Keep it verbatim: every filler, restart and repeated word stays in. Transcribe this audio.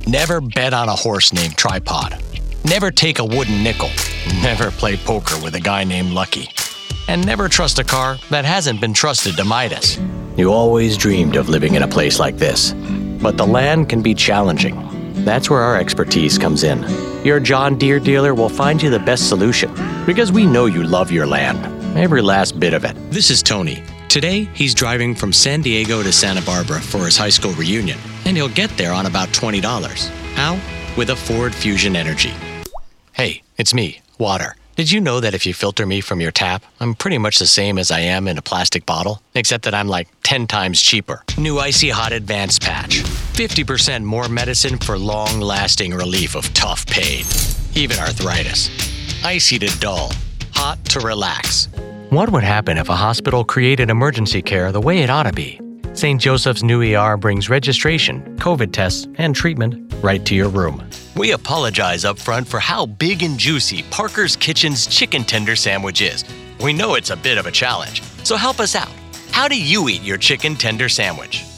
Never bet on a horse named Tripod. Never take a wooden nickel. Never play poker with a guy named Lucky. And never trust a car that hasn't been trusted to Midas. You always dreamed of living in a place like this. But the land can be challenging. That's where our expertise comes in. Your John Deere dealer will find you the best solution because we know you love your land, every last bit of it. This is Tony. Today, he's driving from San Diego to Santa Barbara for his high school reunion, and he'll get there on about twenty dollars. How? With a Ford Fusion Energy. Hey, it's me, Water. Did you know that if you filter me from your tap, I'm pretty much the same as I am in a plastic bottle? Except that I'm like ten times cheaper. New Icy Hot Advanced Patch. fifty percent more medicine for long-lasting relief of tough pain. Even arthritis. Icy to dull. Hot to relax. What would happen if a hospital created emergency care the way it ought to be? Saint Joseph's new E R brings registration, COVID tests, and treatment right to your room. We apologize up front for how big and juicy Parker's Kitchen's chicken tender sandwich is. We know it's a bit of a challenge, so help us out. How do you eat your chicken tender sandwich?